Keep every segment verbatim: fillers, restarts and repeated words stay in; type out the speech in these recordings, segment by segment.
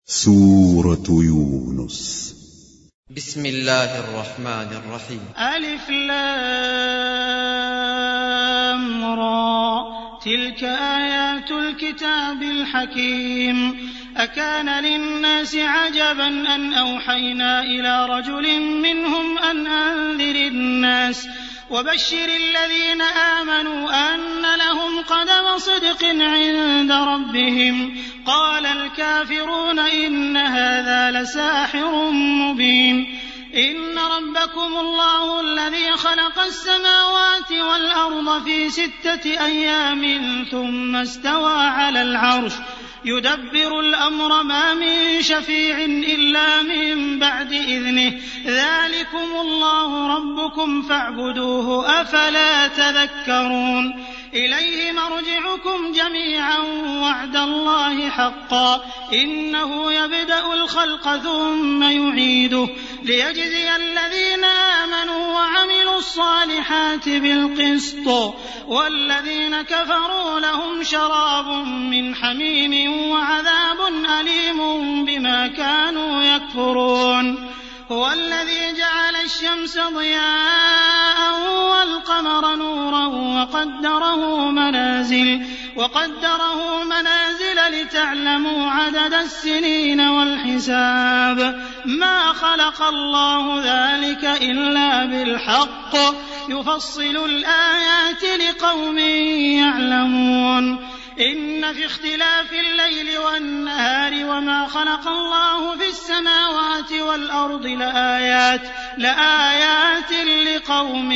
سورة يونس. بسم الله الرحمن الرحيم. ألف لام را تلك آيات الكتاب الحكيم. أكان للناس عجبا أن أوحينا إلى رجل منهم أن أنذر الناس وبشر الذين آمنوا أن لهم قدم صدق عند ربهم. قال الكافرون إن هذا لساحر مبين. إن ربكم الله الذي خلق السماوات والأرض في ستة أيام ثم استوى على العرش يدبر الأمر ما من شفيع إلا من بعد إذنه ذلكم الله ربكم فاعبدوه أفلا تذكرون. إليه مرجعكم جميعا وعد الله حقا إنه يبدأ الخلق ثم يعيده ليجزي الذين آمنوا وعملوا الصالحات بالقسط والذين كفروا لهم شراب من حميم وعذاب أليم بما كانوا يكفرون. هو الذي جعل الشمس ضياء والقمر نورا وقدره منازل وقدره منازل لتعلموا عدد السنين والحساب. ما خلق الله ذلك إلا بالحق يفصل الآيات لقوم يعلمون. إن في اختلاف الليل والنهار وما خلق الله في السماوات والأرض لآيات لآيات لقوم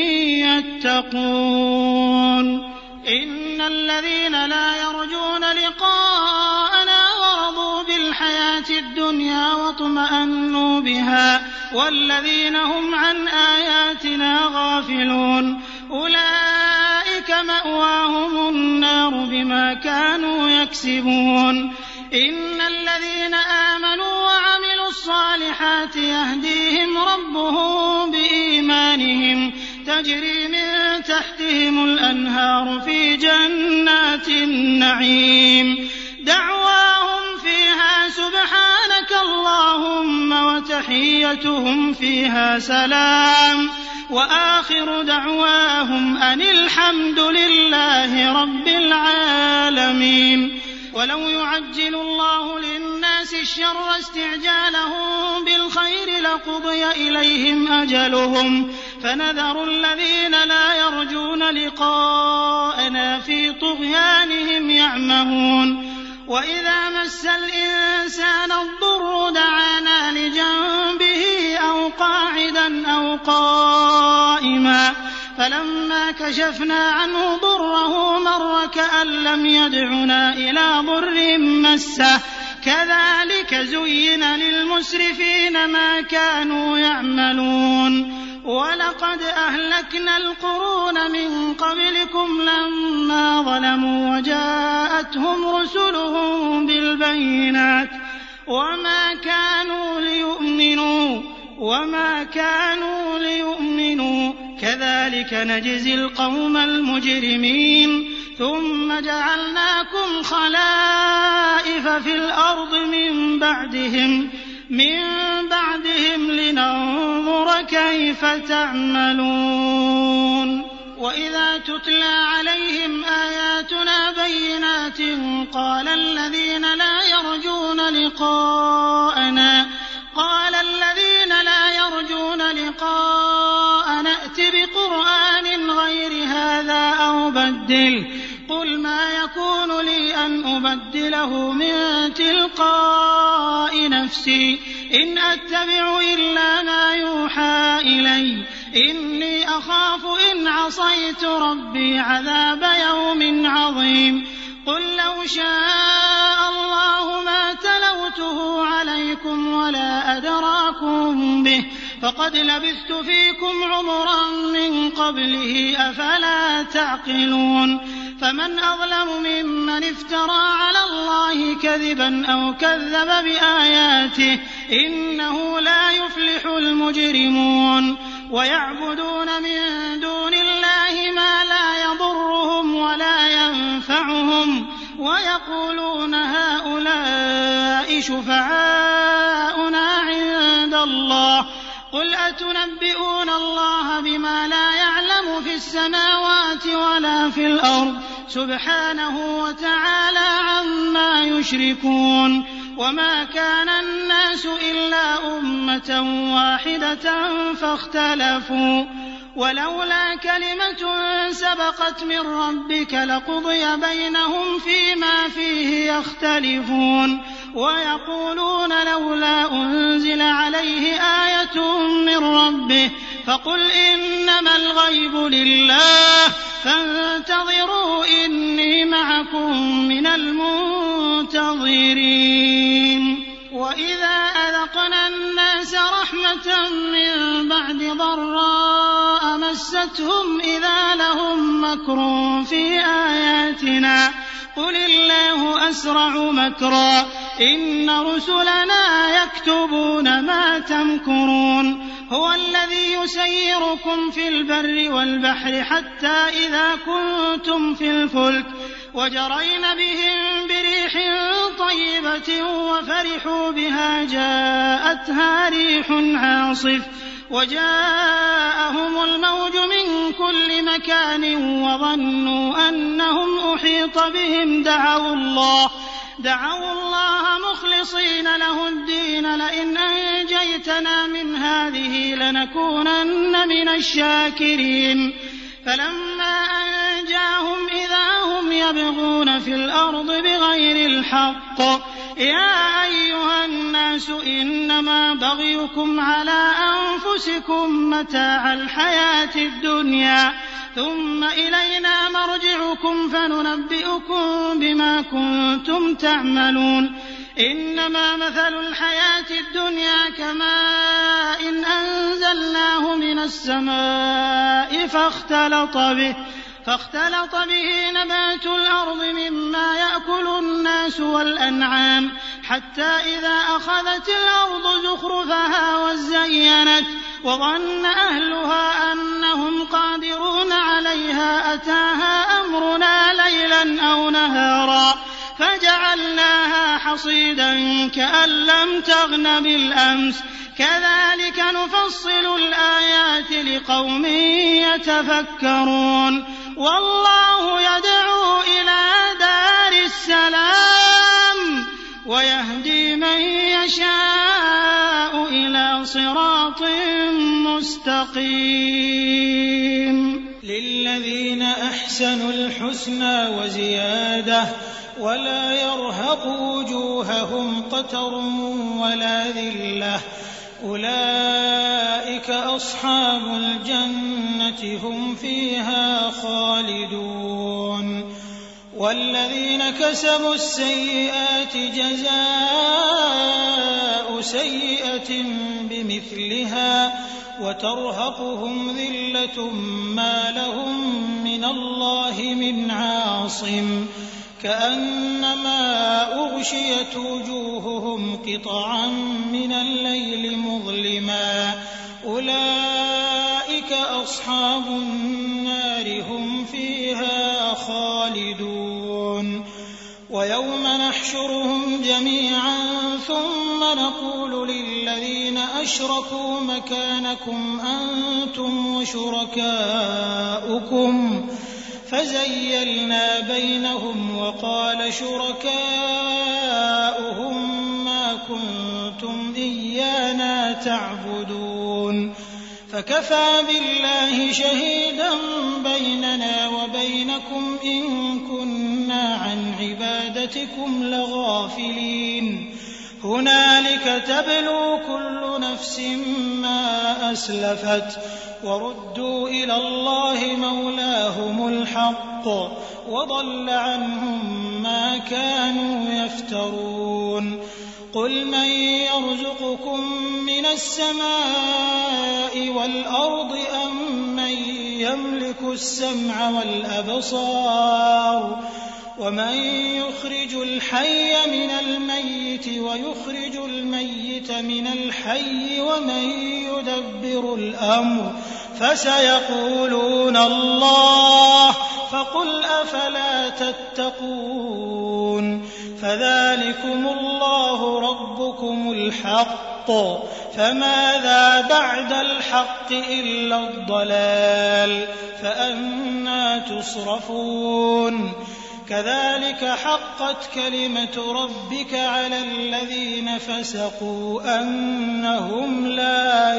يتقون. إن الذين لا يرجون لقاءنا ورضوا بالحياة الدنيا واطمأنوا بها والذين هم عن آياتنا غافلون أولئك مأواهم النار بما كانوا يكسبون. إن الذين آمنوا وعملوا الصالحات يهديهم ربهم بإيمانهم تجري من تحتهم الأنهار في جنات النعيم دعواهم فيها سبحانك اللهم وتحيتهم فيها سلام وآخر دعواهم أن الحمد لله رب العالمين. ولو يعجل الله للناس الشر استعجالهم بالخير لقضي إليهم أجلهم فنذر الذين لا يرجون لقاءنا في طغيانهم يعمهون. وإذا مس الإنسان الضر دعانا لجنبه أو قاعدا أو قائما فلما كشفنا عنه ضره مر كأن لم يدعنا إلى ضر مسه كذلك زين للمسرفين ما كانوا يعملون. ولقد أهلكنا القرون من قبلكم لما ظلموا وجاءتهم رسلهم بالبينات وما كانوا ليؤمنوا وما كانوا ليؤمنوا كذلك نجزي القوم المجرمين. ثم جعلناكم خلائف في الأرض من بعدهم من بعدهم لننظر كيف تعملون. وإذا تتلى عليهم آياتنا بينات قال الذين لا يرجون لقاءنا قال الذين لا يرجون لقاءنا ائت بقرآن غير هذا أو بدله قل ما يكون لي أن أبدله من تلقاء نفسي إن أتبع إلا ما يوحى إلي إني أخاف إن عصيت ربي عذاب يوم عظيم. قل لو شاء الله ما تلوته عليكم ولا أدراكم به فقد لبثت فيكم عمرا من قبله أفلا تعقلون. فمن أظلم ممن افترى على الله كذبا أو كذب بآياته إنه لا يفلح المجرمون. ويعبدون من دون الله ما لا يضرهم ولا ينفعهم ويقولون هؤلاء شفعاؤنا عند الله قل أتنبئون الله بما لا يعلم في السماوات ولا في الأرض سبحانه وتعالى عما يشركون وما كان الناس إلا أمة واحدة فاختلفوا ولولا كلمة سبقت من ربك لقضي بينهم فيما فيه يختلفون ويقولون لولا أنزل عليه آية من ربه فقل إنما الغيب لله فانتظروا إني معكم من المنتظرين وإذا أذقنا الناس رحمة من بعد ضراء مستهم إذا لهم مكر في آياتنا قل الله أسرع مكرا إن رسلنا يكتبون ما تمكرون هو الذي يسيركم في البر والبحر حتى إذا كنتم في الفلك وجرين بهم بريح طيبة وفرحوا بها جاءتها ريح عاصف وجاءهم الموج من كل مكان وظنوا أنهم أحيط بهم دعوا الله دعوا الله مخلصين له الدين لئن أنجيتنا من هذه لنكونن من الشاكرين فلما أنجاهم إذا هم يبغون في الأرض بغير الحق يا أيها الناس إنما بغيكم على أنفسكم متاع الحياة الدنيا ثم إلينا مرجعكم فننبئكم بما كنتم تعملون إنما مثل الحياة الدنيا كماء إن أنزلناه من السماء فاختلط به فاختلط به نبات الأرض مما يأكل الناس والأنعام حتى إذا أخذت الأرض زخرفها وزينت وظن أهلها أنهم قادرون عليها أتاها أمرنا ليلا أو نهارا فجعلناها حصيدا كأن لم تغن بالأمس كذلك نفصل الآيات لقوم يتفكرون والله يدعو إلى دار السلام ويهدي من يشاء إلى صراط مستقيم للذين أحسنوا الحسنى وزيادة ولا يرهق وجوههم قتر ولا ذلة أولئك أصحاب الجنة هم فيها خالدون والذين كسبوا السيئات جزاء سيئة بمثلها وترهقهم ذلة ما لهم من الله من عاصم كأنما أغشيت وجوههم قطعا من الليل مظلما أولئك أصحاب النار هم فيها خالدون ويوم نحشرهم جميعا ثم نقول للذين أشركوا مكانكم أنتم وشركاؤكم فزيلنا بينهم وقال شركاؤهم ما كنتم إيانا تعبدون فكفى بالله شهيدا بيننا وبينكم إن كنا عن عبادتكم لغافلين هنالك تبلو كل نفس ما أسلفت وردوا إلى الله مولاهم الحق وضل عنهم ما كانوا يفترون قل من يرزقكم من السماء والأرض أم من يملك السمع والأبصار ومن يخرج الحي من الميت ويخرج الميت من الحي ومن يدبر الأمر فسيقولون الله فقل أفلا تتقون فذلكم الله ربكم الحق، فماذا بعد الحق إلا الضلال، فأنى تصرفون. كذلك حقت كلمة ربك على الذين فسقوا أنهم لا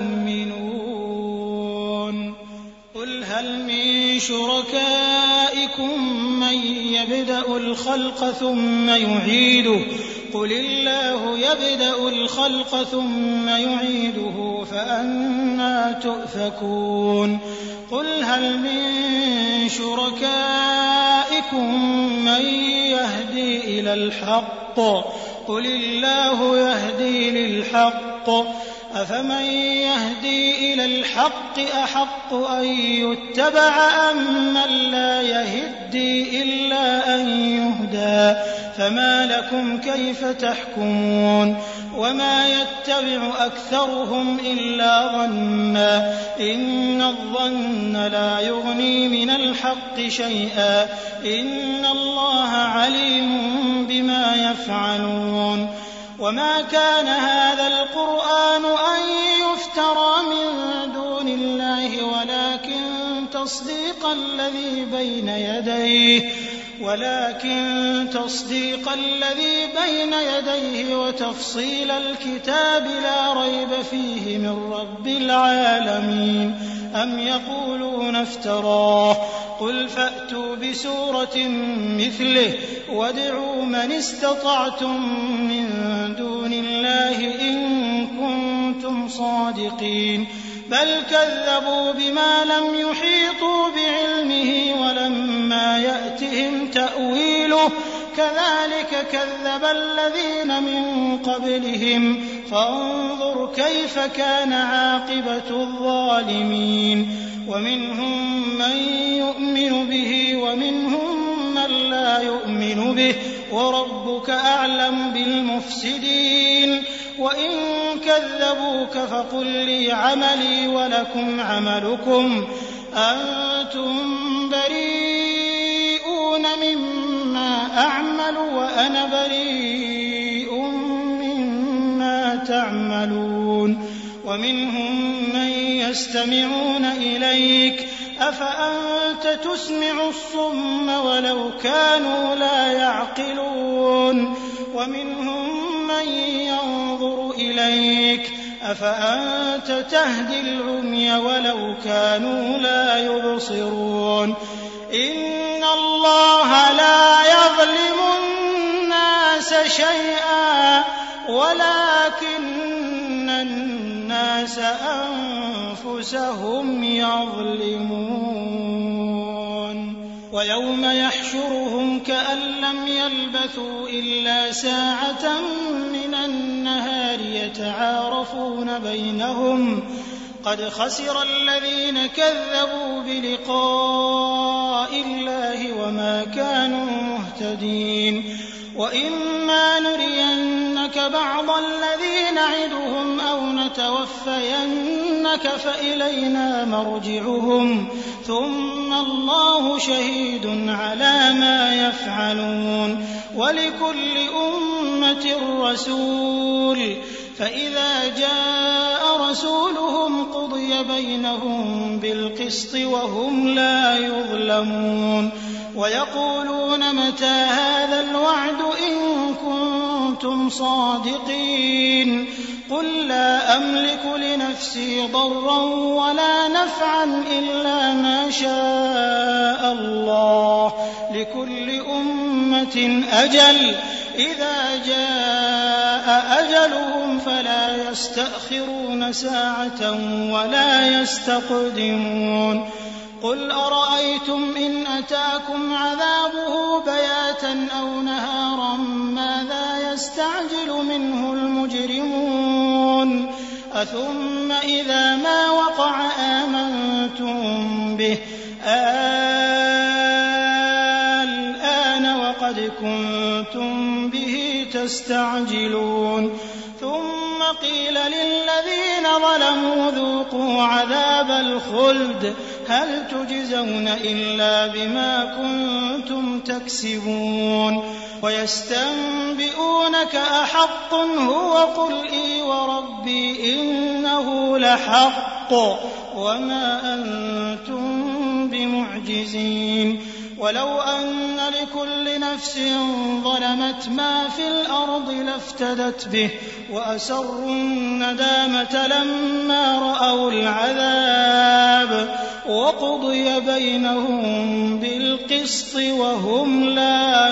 يؤمنون. قل هل من شركائكم من يبدأ الخلق ثم يعيده، قل الله يبدأ الخلق ثم يعيده فأنى تؤفكون. قل هل من شركائكم من يهدي إلى الحق، قل الله يهدي للحق، أفمن يهدي إلى الحق أحق أن يتبع أم من لا يهدي إلا أن يهدى، فما لكم كيف تحكمون. وما يتبع أكثرهم إلا ظنا، إن الظن لا يغني من الحق شيئا، إن الله عليم بما يفعلون. وما كان هذا القرآن أن يفترى من دون الله، ولكن تصديق الذي بين يديه ولكن تصديق الذي بين يديه وتفصيل الكتاب لا ريب فيه من رب العالمين. أم يقولون افتراه، قل فأتوا بسورة مثله وادعوا من استطعتم من دون الله إن كنتم صادقين. بل كذبوا بما لم يحيطوا بعلمه ولما يأتهم تأويله، كذلك كذب الذين من قبلهم، فانظر كيف كان عاقبة الظالمين. ومنهم من يؤمن به ومنهم من لا يؤمن به، وربك أعلم بالمفسدين. وإن كذبوك فقل لي عملي ولكم عملكم، أنتم بريئون مما أعمل وأنا بريء مما تعملون. ومنهم من يستمعون إليك، أفأنت تسمع الصم ولو كانوا لا يعقلون. ومنهم من ينظر إليك، أفأنت تهدي العمي ولو كانوا لا يبصرون. إن الله لا يظلم الناس شيئا ولكن الناس أنفسهم يظلمون. ويوم يحشرهم كأن لم يلبثوا إلا ساعة من النهار يتعارفون بينهم، قد خسر الذين كذبوا بلقاء الله وما كانوا مهتدين. وإما نرينك بعض الذي نعدهم أو نتوفينك فإلينا مرجعهم، ثم الله شهيد على ما يفعلون. ولكل أمة رسول، فإذا جاء رسولهم قضي بينهم بالقسط وهم لا يظلمون. ويقولون متى هذا الوعد إن كنتم صادقين. قل لا أملك لنفسي ضرا ولا نفعا إلا ما شاء الله، لكل أمة أجل، إذا جاء أجلهم فلا يستأخرون ساعة ولا يستقدمون. قل أرأيتم إن أتاكم عذابه بياتا أو نهارا ماذا يستعجل منه المجرمون؟ أثم إذا ما وقع آمنتم به، الآن وقد كنتم به تستعجلون. ثم قيل للذين ظلموا ذوقوا عذاب الخلد هل تجزون إلا بما كنتم تكسبون. ويستنبئونك أحق هو قل إي وربي إنه لحق وما أنتم بمعجزين ولو أن لكل نفس ظلمت ما في الأرض لافتدت به وأسروا الندامة لما رأوا العذاب وقضي بينهم بالقسط وهم لا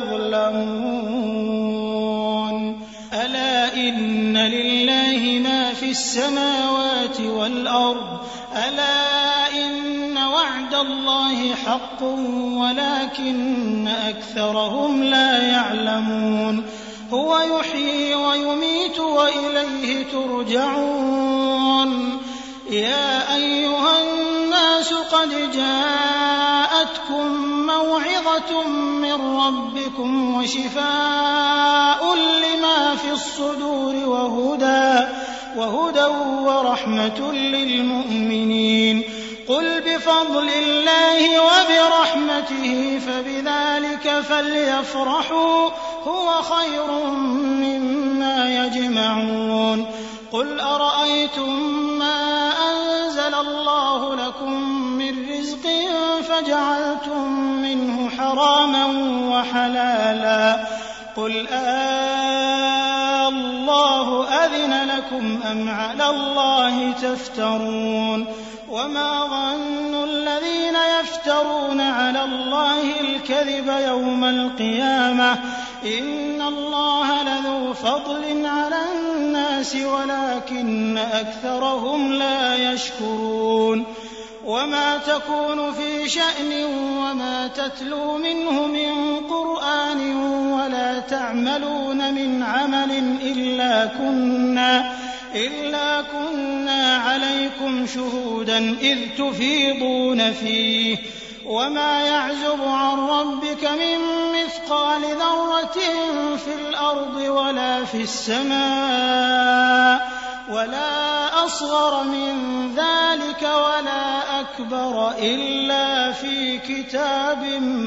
يظلمون ألا إن لله ما في السماوات والأرض ألا إن وعد الله حق ولكن أكثرهم لا يعلمون هو يحيي ويميت وإليه ترجعون يا أيها الناس قد جاءتكم موعظة من ربكم وشفاء لما في الصدور وهدى وهدى ورحمة للمؤمنين قل بفضل الله وبرحمته فبذلك فليفرحوا هو خير مما يجمعون قل أرأيتم ما أنزل الله لكم من رزق فجعلتم منه حراما وحلالا قل آه الله أذن لكم أم على الله تفترون وما ظن الذين يفترون على الله الكذب يوم القيامة إن الله لذو فضل على الناس ولكن أكثرهم لا يشكرون وما تكون في شأن وما تتلو منه من قرآن ولا تعملون من عمل إلا كنا إلا كنا عليكم شهودا إذ تفيضون فيه وما يعزب عن ربك من مثقال ذرة في الأرض ولا في السماء ولا أصغر من ذلك ولا أكبر إلا في كتاب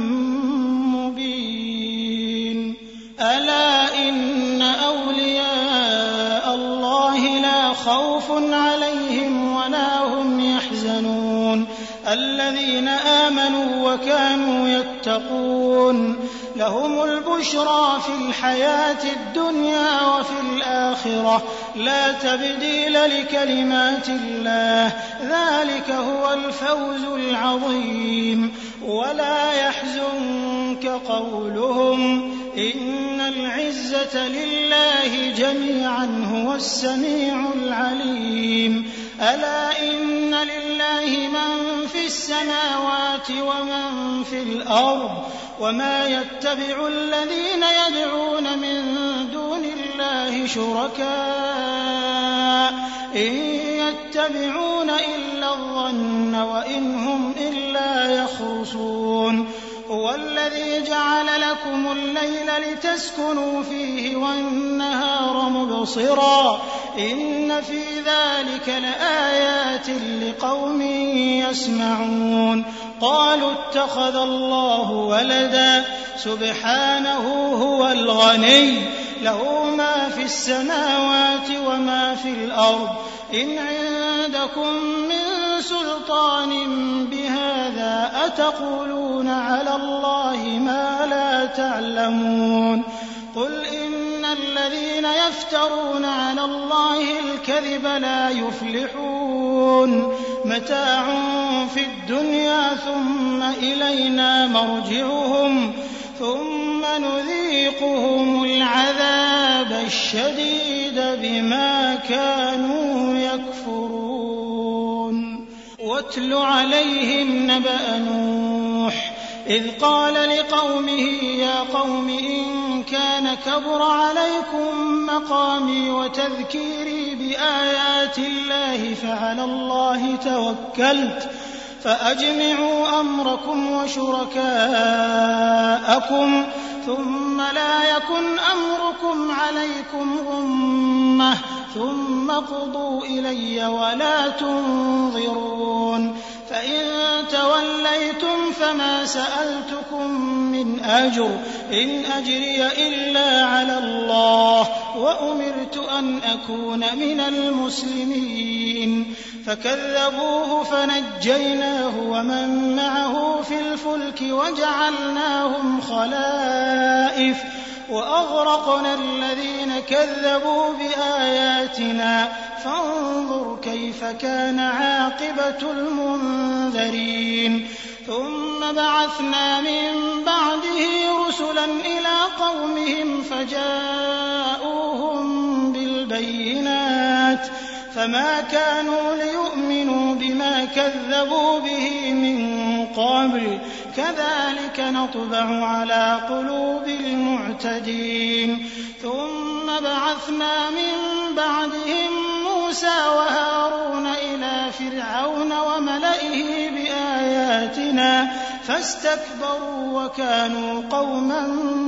مبين ألا إن أولياء الله لا خوف عليهم ولا هم يحزنون الذين آمنوا وكانوا يتقون لهم البشرى في الحياة الدنيا وفي الآخرة لا تبديل لكلمات الله ذلك هو الفوز العظيم ولا يحزنك قولهم إن العزة لله جميعا هو السميع العليم ألا إن لله من في السماوات ومن في الأرض وما يتبع الذين يدعون من دون الله شركاء إن يتبعون إلا الظن وإن هم إلا يخرصون هو الذي جعل لكم الليل لتسكنوا فيه والنهار مبصرا إن في ذلك لآيات لقوم يسمعون قالوا اتخذ الله ولدا سبحانه هو الغني له ما في السماوات وما في الأرض إن عندكم من سلطان بهذا أتقولون على الله ما لا تعلمون قل إن الذين يفترون على الله الكذب لا يفلحون متاع في الدنيا ثم إلينا مرجعهم ثم نذيقهم العذاب الشديد بما كانوا يكفرون واتل عليهم نبأ نوح إذ قال لقومه يا قوم إن كان كبر عليكم مقامي وتذكيري بآيات الله فعلى الله توكلت فأجمعوا أمركم وشركاءكم ثم لا يكن أمركم عليكم غمة ثم قضوا إلي ولا تنظرون فإن توليتم فما سألتكم من أجر إن أجري إلا على الله وأمرت أن أكون من المسلمين فكذبوه فنجيناه ومن معه في الفلك وجعلناهم خلائف وأغرقنا الذين كذبوا بآياتنا فانظر كيف كان عاقبة المنذرين ثم بعثنا من بعده رسلا إلى قومهم فجاءوهم بالبينات فما كانوا ليؤمنوا بما كذبوا به من قبل كذلك نطبع على قلوب المعتدين ثم بعثنا من بعدهم موسى وهارون إلى فرعون وملئه بآياتنا فاستكبروا وكانوا قوما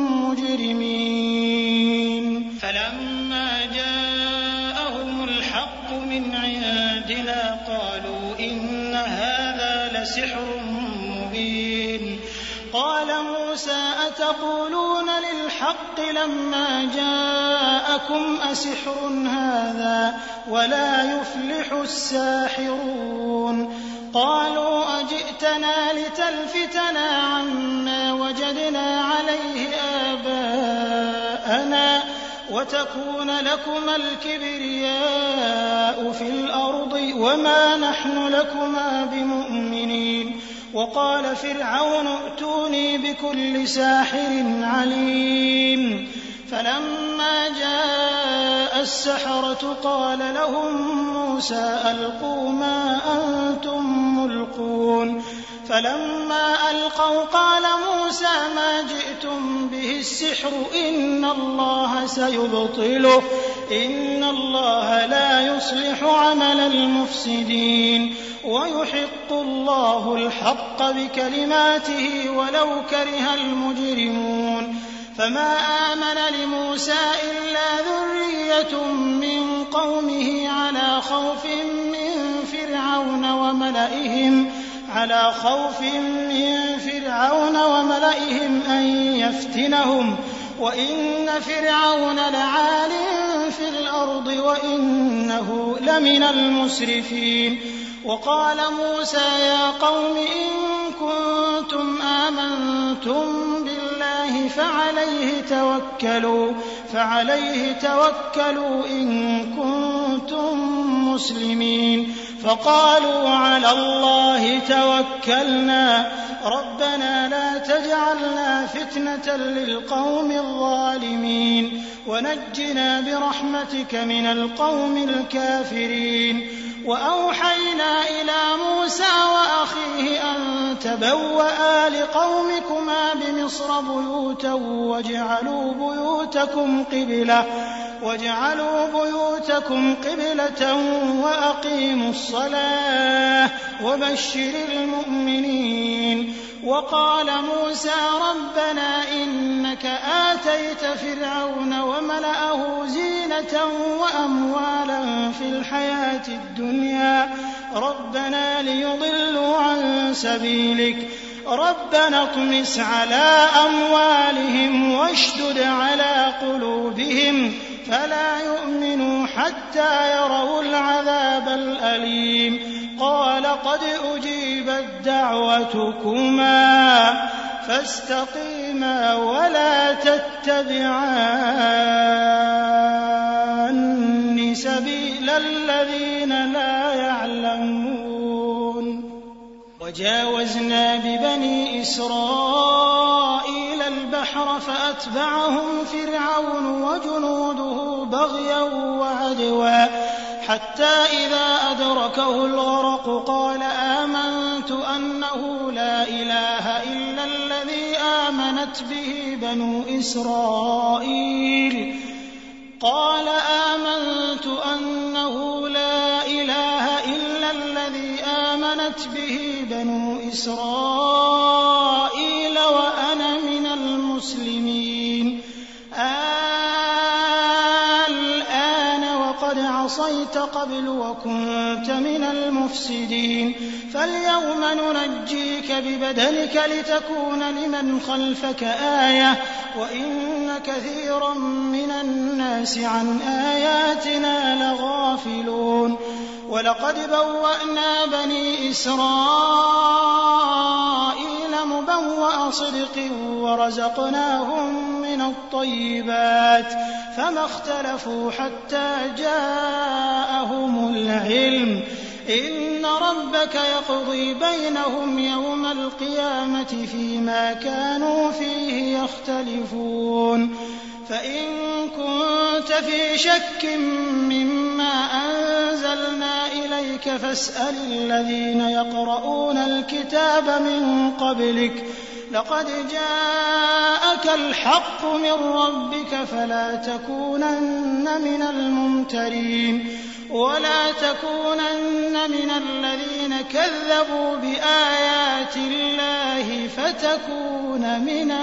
مجرمين فلما جاءهم الحق من عندنا قالوا إن هذا لسحر مبين قال موسى أتقولون للحق لما جاءكم أسحر هذا ولا يفلح الساحرون قالوا أجئتنا لتلفتنا عما وجدنا عليه آباءنا وتكون لكما الكبرياء في الأرض وما نحن لكما بمؤمنين وقال فرعون ائتوني بكل ساحر عليم فلما جاء السحرة قال لهم موسى ألقوا ما أنتم ملقون فلما ألقوا قال موسى ما جئتم به السحر إن الله سيبطله إن الله لا يصلح عمل المفسدين ويحق الله الحق بكلماته ولو كره المجرمون فما آمن لموسى إلا ذرية من قومه على خوف من فرعون وملئهم على خوف من فرعون وملئهم أن يفتنهم وإن فرعون لعال في الأرض وإنه لمن المسرفين وقال موسى يا قوم إن كنتم آمنتم بالله فعليه توكلوا فعليه توكلوا إن كنتم مسلمين فقالوا على الله توكلنا ربنا لا تجعلنا فتنة للقوم الظالمين ونجنا برحمتك من القوم الكافرين وأوحينا إلى موسى وأخيه أن تبوأ لقومكما بمصر بيوتا واجعلوا بيوتكم قبلة واجعلوا بيوتكم قبلة وأقيموا الصلاة وبشر المؤمنين وقال موسى ربنا إنك آتيت فرعون وملأه زينة وأموالا في الحياة الدنيا ربنا ليضلوا عن سبيلك ربنا اطمس على أموالهم واشدد على قلوبهم فلا يؤمنوا حتى يروا العذاب الأليم قال قد أجيبت دعوتكما فاستقيما ولا تتبعان سبيل الذين لا يعلمون وجاوزنا ببني إسرائيل البحر فأتبعهم فرعون وجنوده بغيا وعدوا حتى إذا أدركه الغرق قال آمنت أنه لا إله إلا الذي آمنت به بنو إسرائيل قال آمنت أنه لا إله إلا الذي آمنت به بنو إسرائيل وأنا من المسلمين الآن وقد عصيت قبل وكنت من المفسدين فاليوم ننجيك ببدنك لتكون لمن خلفك آية وإن كثيرا من الناس عن آياتنا لغافلون ولقد بوأنا بني إسرائيل مبوأ صدق ورزقناهم من الطيبات فما اختلفوا حتى جاءهم العلم إن ربك يقضي بينهم يوم القيامة فيما كانوا فيه يختلفون فإن كنت في شك مما أنزلنا إليك فاسأل الذين يقرؤون الكتاب من قبلك لقد جاءك الحق من ربك فلا تكونن من الممترين ولا تكونن من الذين كذبوا بآيات الله فتكون من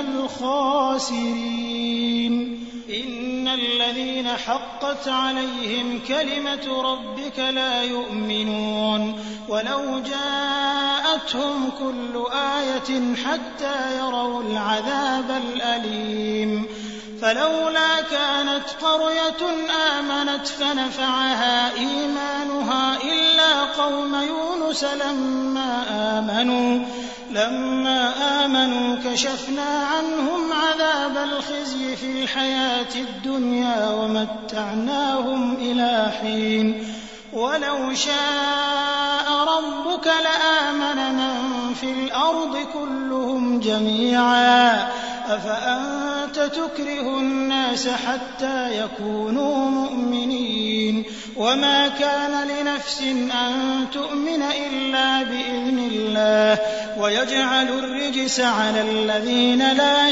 الخاسرين إن الذين حقت عليهم كلمة ربك لا يؤمنون ولو جاءتهم كل آية حتى يروا العذاب الأليم فلولا كانت قرية آمنت فنفعها إيمانها إلا قوم يونس لما آمنوا لما آمنوا كشفنا عنهم عذاب الخزي في الحياة الدنيا ومتعناهم إلى حين ولو شاء ربك لآمن من في الأرض كلهم جميعا أفأنت تكره الناس حتى يكونوا مؤمنين وما كان لنفس أن تؤمن إلا بإذن الله ويجعل الرجس على الذين لا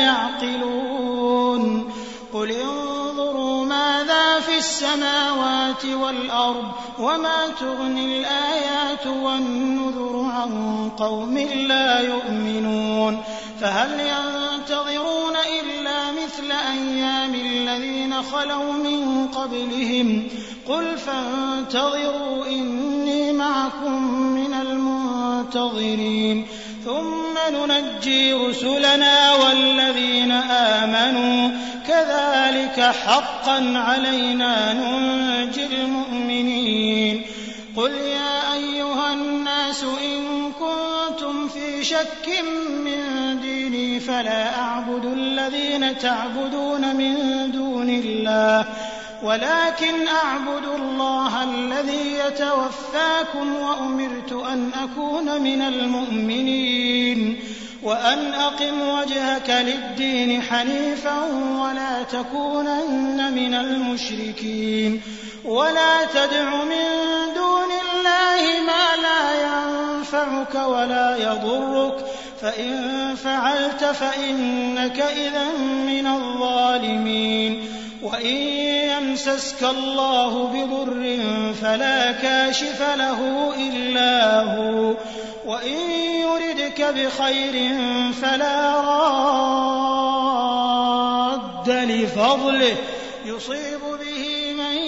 يعقلون قل انظروا ماذا في السماوات والأرض وما تغني الآيات والنذر عن قوم لا يؤمنون فهل ينتظرون إلا مثل أيام الذين خلوا من قبلهم قل فانتظروا إني معكم من المنتظرين ثم ننجي رسلنا والذين آمنوا كذلك حقا علينا ننجي المؤمنين قل يا أيها الناس إن كنتم في شك من ديني فلا أعبد الذين تعبدون من دون الله ولكن أعبد الله الذي يتوفاكم وأمرت أن أكون من المؤمنين وأن أقم وجهك للدين حنيفا ولا تكونن من المشركين ولا تدع من دون الله ما لا ينفعك ولا يضرك فإن فعلت فإنك إذا من الظالمين وإن يمسسك الله بضر فلا كاشف له إلا هو وإن يردك بخير فلا راد لفضله يصيب به من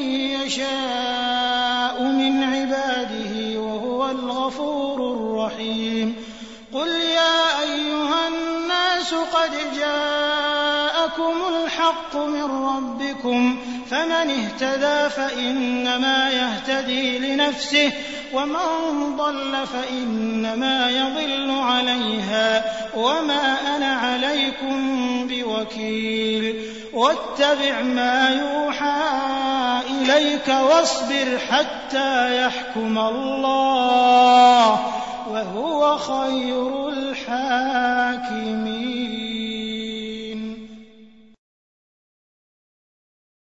يشاء من عباده وهو الغفور الرحيم قل يا أيها الناس قد جاءكم الحق من ربكم فمن اهتدى فإنما يهتدي لنفسه ومن ضل فإنما يضل عليها وما أنا عليكم بوكيل واتبع ما يوحى إليك واصبر حتى يحكم الله وهو خير الحاكمين